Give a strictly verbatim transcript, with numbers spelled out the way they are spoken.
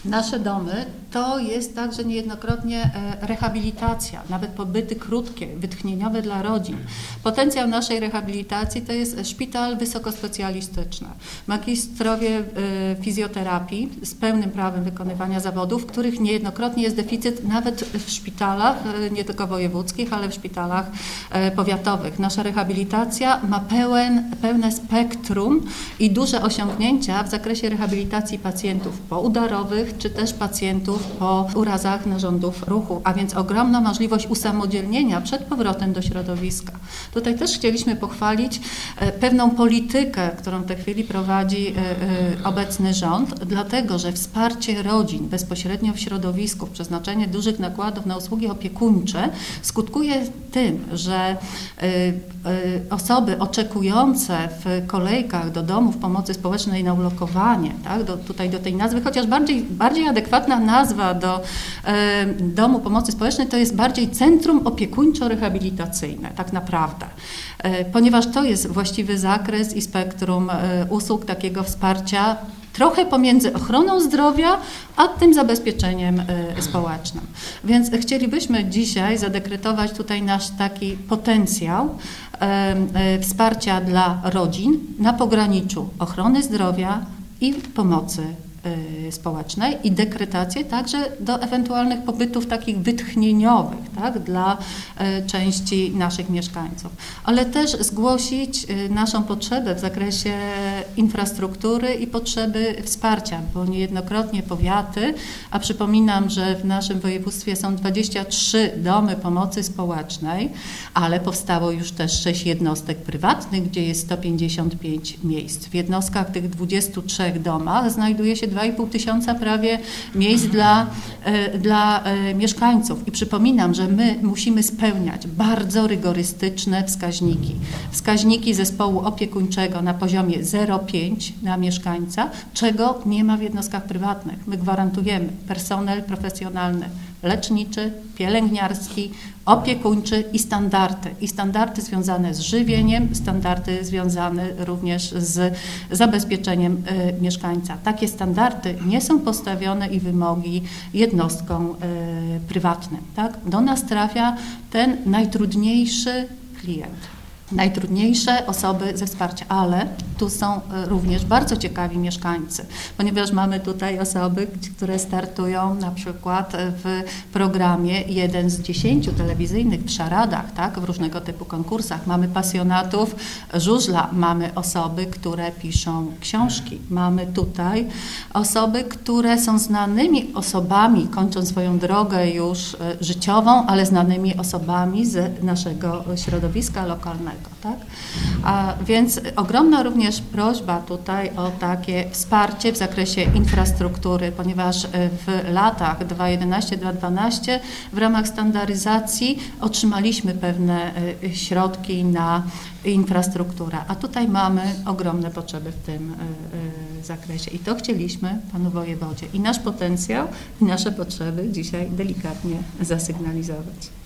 Nasze domy to jest także niejednokrotnie rehabilitacja, nawet pobyty krótkie, wytchnieniowe dla rodzin. Potencjał naszej rehabilitacji to jest szpital wysokospecjalistyczny. Magistrowie fizjoterapii z pełnym prawem wykonywania zawodów, których niejednokrotnie jest deficyt nawet w szpitalach, nie tylko wojewódzkich, ale w szpitalach powiatowych. Nasza rehabilitacja ma pełen, pełne spektrum i duże osiągnięcia w zakresie rehabilitacji pacjentów poudarowych, czy też pacjentów po urazach narządów ruchu, a więc ogromna możliwość usamodzielnienia przed powrotem do środowiska. Tutaj też chcieliśmy pochwalić pewną politykę, którą w tej chwili prowadzi obecny rząd, dlatego że wsparcie rodzin bezpośrednio w środowisku, przeznaczenie dużych nakładów na usługi opiekuńcze skutkuje tym, że osoby oczekujące w kolejkach do domów pomocy społecznej na ulokowanie, tak, do, tutaj do tej nazwy, chociaż bardziej, bardziej adekwatna nazwa do e, domu pomocy społecznej to jest bardziej centrum opiekuńczo-rehabilitacyjne, tak naprawdę, e, ponieważ to jest właściwy zakres i spektrum e, usług takiego wsparcia trochę pomiędzy ochroną zdrowia, a tym zabezpieczeniem y, społecznym. Więc chcielibyśmy dzisiaj zadekretować tutaj nasz taki potencjał y, y, wsparcia dla rodzin na pograniczu ochrony zdrowia i pomocy y, społecznej i dekretację także do ewentualnych pobytów takich wytchnieniowych, tak, dla y, części naszych mieszkańców. Ale też zgłosić y, naszą potrzebę w zakresie infrastruktury i potrzeby wsparcia, bo niejednokrotnie powiaty, a przypominam, że w naszym województwie są dwadzieścia trzy domy pomocy społecznej, ale powstało już też sześć jednostek prywatnych, gdzie jest sto pięćdziesiąt pięć miejsc. W jednostkach tych dwudziestu trzech domach znajduje się dwa i pół tysiąca prawie miejsc dla, dla mieszkańców. I przypominam, że my musimy spełniać bardzo rygorystyczne wskaźniki. Wskaźniki zespołu opiekuńczego na poziomie zero przecinek pięć na mieszkańca, czego nie ma w jednostkach prywatnych. My gwarantujemy personel profesjonalny, leczniczy, pielęgniarski, opiekuńczy i standardy. I standardy związane z żywieniem, standardy związane również z zabezpieczeniem y, mieszkańca. Takie standardy nie są postawione i wymogi jednostkom y, prywatnym. Tak? Do nas trafia ten najtrudniejszy klient. Najtrudniejsze osoby ze wsparcia, ale tu są również bardzo ciekawi mieszkańcy, ponieważ mamy tutaj osoby, które startują na przykład w programie jeden z dziesięciu telewizyjnych w szaradach, tak, w różnego typu konkursach. Mamy pasjonatów żużla, mamy osoby, które piszą książki, mamy tutaj osoby, które są znanymi osobami, kończą swoją drogę już życiową, ale znanymi osobami z naszego środowiska lokalnego. Tak? A więc ogromna również prośba tutaj o takie wsparcie w zakresie infrastruktury, ponieważ w latach dwa tysiące jedenastym do dwa tysiące dwunastego w ramach standaryzacji otrzymaliśmy pewne środki na infrastrukturę, a tutaj mamy ogromne potrzeby w tym zakresie i to chcieliśmy panu wojewodzie i nasz potencjał i nasze potrzeby dzisiaj delikatnie zasygnalizować.